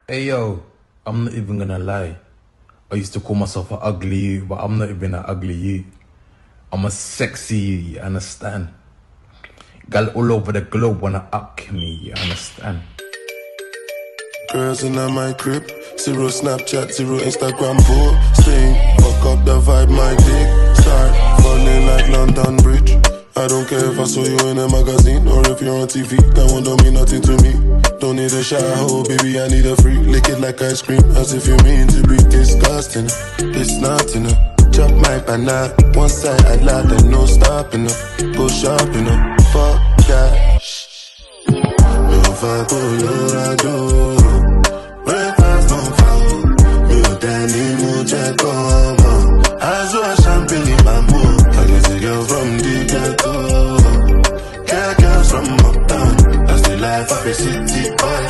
Hey yo, I'm not even gonna lie. I used to call myself an ugly you, but I'm not even an ugly you. I'm a sexy you, you understand? Gal all over the globe wanna up me, you understand? Girls in my crib, zero Snapchat, zero Instagram posting. Fuck up the vibe, my dick start falling like London Bridge. I don't care if I saw you in a magazine or if you're on TV, that one don't mean nothing to me. Don't need a shower, baby, I need a freak. Lick it like ice cream, as if you mean to be disgusting. It's nothing, chop my banana, one side I lie, there's no stopping, go shopping, fuck that. If I go, Colorado, breakfast don't fall. You tell me, mucha como. I saw a champagne in my mood. I get a girl from the ghetto. Get girls from uptown. That's the life of a city boy.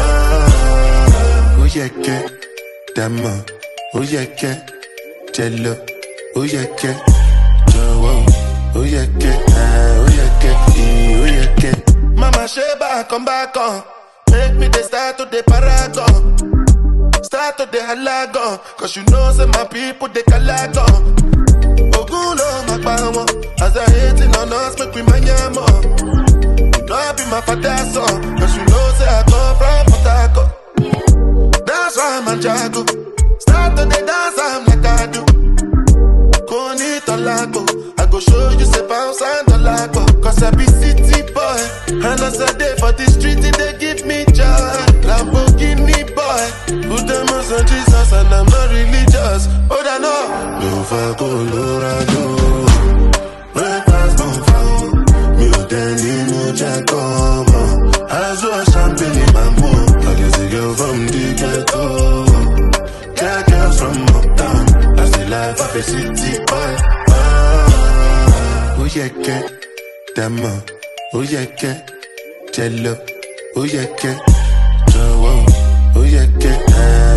Oh yeah, get Dama. Oh yeah, get Jello. Oh yeah, get Joe. Oh yeah, get oh yeah, get oh yeah, get. Mama Sheba, come back on. Make me the start to the paragon. Start to the halagon. Cause you know say my people they calagon. Ogulo magbawo. As I hating on us, make we manyamo. You know I be my father's son. Cause you know say I come from Port Harcourt. That's why I'm a jago. Start to the dance, I'm like I do. Koni Tolago. I go show you say bounce and Tolago. Cause I be city boy. And as I day for the street, they give me joy. Lamborghini boy. Put them on Jesus and I'm not religious. Oh, I know. Me fa Colorado. Breakfast don't fall. Me tell mucha como. I saw a champagne in my mood. I guess a girl from the ghetto. Get girls from uptown. That's the life of a city boy. Oh yeah, get Dama. Oh yeah, get Jello. Oh yeah, get Joe. Oh yeah, get